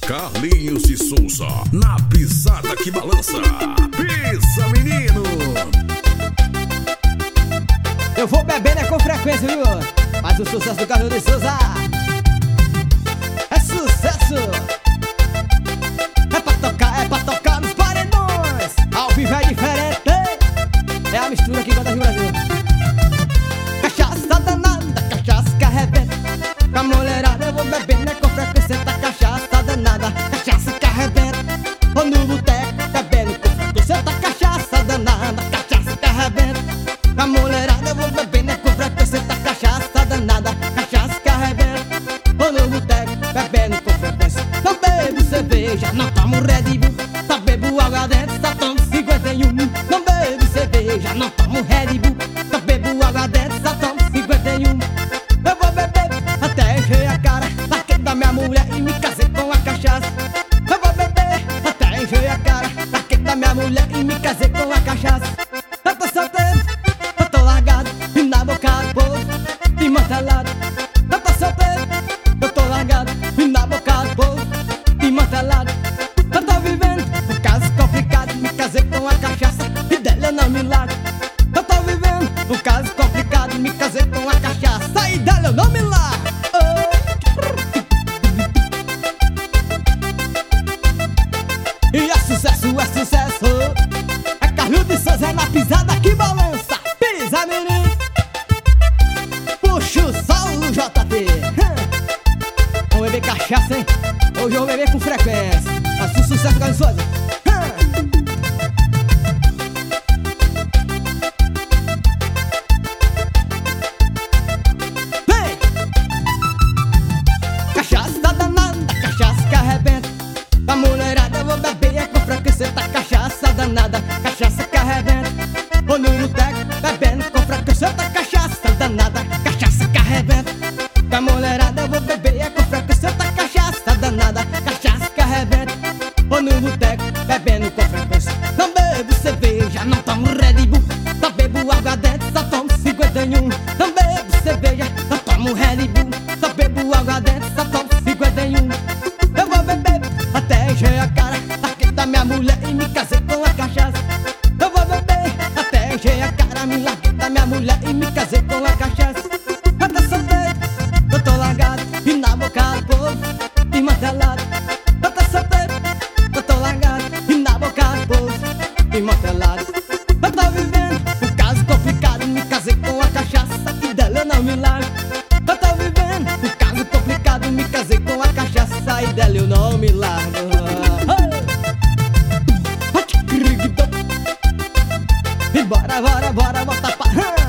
Carlinhos de Souza, na pisada que balança. Pisa, menino! Eu vou bebendo com frequência, viu? Mas o sucesso do Carlinhos de Souza é sucesso! É pra tocar nos paredões. Ao vivo é diferente. É a mistura que canta no Brasil. Cachaça danada, cachaça que arrebenta. Com a mulherada eu vou bebendo com frequência. Tá cachaça danada, cachaça que arrebenta. Vou no boteco bebendo com frequência. Tá cachaça danada, cachaça que arrebenta. Com a mulherada eu vou bebendo com frequência. Tá cachaça danada, cachaça que arrebenta. Vou no boteco bebendo com frequência. Não bebo cerveja, não tomo Red Bull. Só bebo água dentro, só tomo 51. Não bebo cerveja, não tomo Red Bull. Só bebo água dentro, só tomo 51. Eu vou beber até encher a cara. Larguei da minha mulher e me casei com a cachaça. Eu vou beber até encher a cara. Larguei da minha mulher e me casei com a cachaça. Eu tô solteiro, eu tô largado e na boca do povo desmantelado. Eu tô solteiro, eu tô largado e na boca do povo desmantelado. Eu tô vivendo um caso complicado, me casei com a cachaça e dela eu não me largo. Eu tô vivendo um caso complicado, me casei com a cachaça e dela eu não me largo. E é sucesso, é sucesso. É Carlinhos de Souza, é na pisada que balança. Pisa, menino. Puxa o sol, JT. Vamos beber cachaça, hein? Hoje eu vou beber com frequência. Faz um sucesso, Carlinhos de Souza. Vem! Cachaça danada, cachaça que arrebenta. A mulherada eu vou beber com frequência. Tá cachaça danada, cachaça que arrebenta. Vou no boteco bebendo com frequência. Tá cachaça danada, cachaça que arrebenta. A mulherada eu vou beber com frequência. Tá cachaça danada, cachaça que arrebenta. Vou no boteco bebendo com frequência. Não bebo cerveja, não tomo Red Bull. Só bebo água dentro, só tomo 51. Não bebo cerveja, não tomo Red Bull. Só bebo água dentro, só tomo 51. Eu vou beber até encher a cara. Larguei da minha mulher e me casei com a cachaça. Eu vou beber até encher a cara. Me larguei da minha mulher e me casei com a cachaça. Eu tô solteiro, eu tô largado e na boca do povo desmantelado. Eu tô solteiro, eu tô largado e na boca do povo desmantelado. Eu tô vivendo um caso complicado, me casei com a cachaça e dela eu não me largo. Eu tô vivendo um caso complicado, me casei com a cachaça e dela eu não me largo. E bora, bora, bora, bota pra...